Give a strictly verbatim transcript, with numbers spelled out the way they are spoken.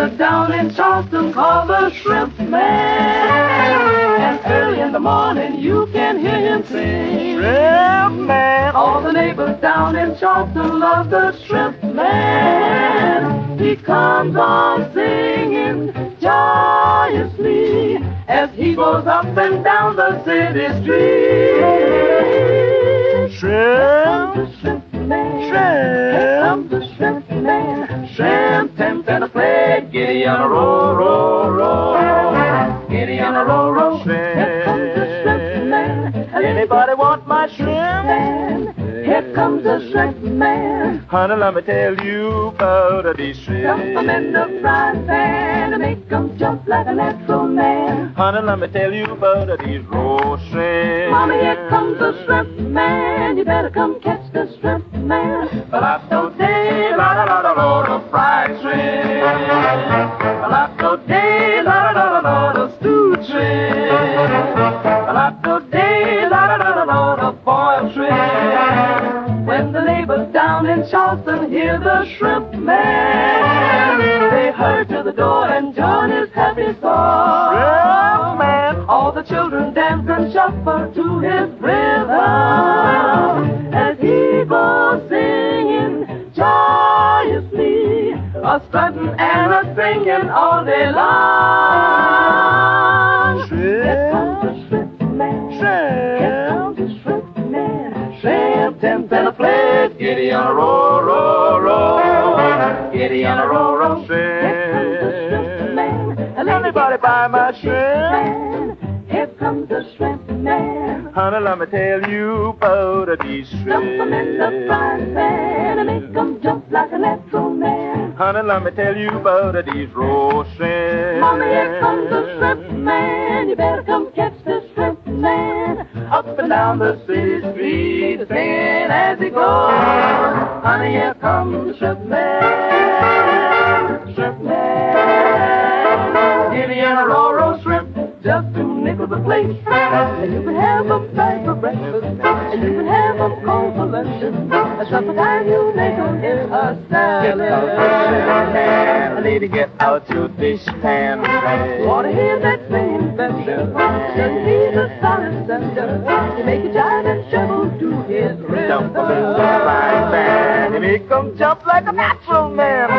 neighbor down in Charleston called the Shrimp Man. And early in the morning you can hear him sing. Shrimp Man. All the neighbors down in Charleston love the Shrimp Man. He comes on singing joyously as he goes up and down the city street. Shrimp. The Shrimp Man. Shrimp. Here comes the Shrimp Man. Shrimp, Tim's and a plate. Giddy on a roll, roll, roll. Giddy on a roll, roll. Here comes the Shrimp Man. Anybody want my shrimp? Man. Here comes the Shrimp Man. Honey, let me tell you about these Dump 'em shrimp. in the frying pan and make 'em jump like a natural man. Honey, let me tell you about these roast shrimp. Mama, here comes the Shrimp Man. You better come catch the Shrimp Man. Palazzo day, la la la la la, the fried shrimp. Palazzo day, la la la la la, the stewed shrimp. Palazzo day, la la la la la, the boiled shrimp. When the neighbors down in Charleston hear the Shrimp Man, they hurry to the door and join his happy song. Shrimp Man. All the children dance and shuffle to his rhythm as he goes singing joyously, a strutting and a singing all day long. Here comes the Shrimp Man. Here comes the Shrimp Man. Shrimp, Tim's and a plate. Giddy on a roll, roll, roll. Giddy on a roll, roll. Here comes the Shrimp Man. Anybody buy my shrimp? Here comes the Shrimp Man. Honey, let me tell you about these Dump 'em in the shrimp. frying pan and make 'em jump like a natural man. Honey, let me tell you about these roast shrimp. Mama, here comes the Shrimp Man. You better come catch the Shrimp Man. Up and down the city street, singing as he goes. Honey, here comes the Shrimp Man. Shrimp Man. Giddy and a roll, roll shrimp, just two nickels a plate. And you can have them fried for breakfast, and you can have them cold for luncheon. At supper time you make them in a salad. I need to get out your dishpan. Wanna hear that same bender? Doesn't need a solid thunder. You make a jive and shovel to his rhythm. Jump a little frying pan. You make 'em jump like a natural man.